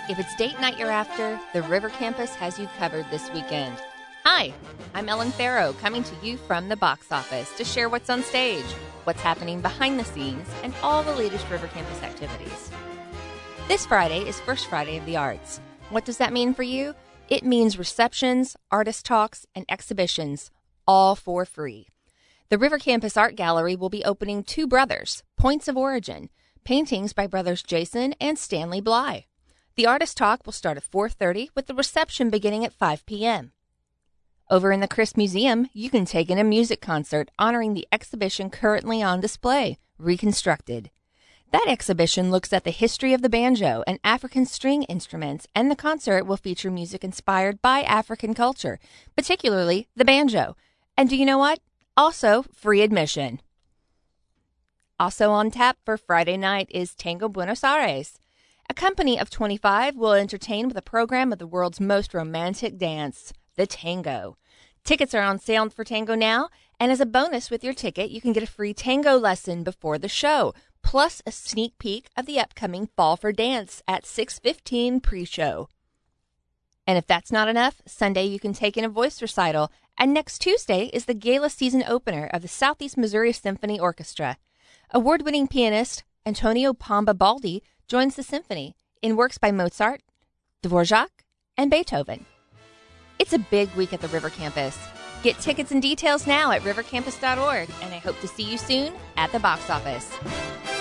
If it's date night you're after, the River Campus has you covered this weekend. Hi, I'm Ellen Farrow, coming to you from the box office to share what's on stage, what's happening behind the scenes, and all the latest River Campus activities. This Friday is First Friday of the Arts. What does that mean for you? It means receptions, artist talks, and exhibitions, all for free. The River Campus Art Gallery will be opening Two Brothers, Points of Origin, paintings by brothers Jason and Stanley Bly. The artist talk will start at 4:30 with the reception beginning at 5 p.m. Over in the Crisp Museum, you can take in a music concert honoring the exhibition currently on display, Reconstructed. That exhibition looks at the history of the banjo and African string instruments, and the concert will feature music inspired by African culture, particularly the banjo. And do you know what? Also, free admission. Also on tap for Friday night is Tango Buenos Aires. A company of 25 will entertain with a program of the world's most romantic dance, the tango. Tickets are on sale for tango now, and as a bonus with your ticket, you can get a free tango lesson before the show, plus a sneak peek of the upcoming Fall for Dance at 6:15 pre-show. And if that's not enough, Sunday you can take in a voice recital, and next Tuesday is the gala season opener of the Southeast Missouri Symphony Orchestra. Award-winning pianist Antonio Pamba Baldi joins the symphony in works by Mozart, Dvorak, and Beethoven. It's a big week at the River Campus. Get tickets and details now at rivercampus.org, and I hope to see you soon at the box office.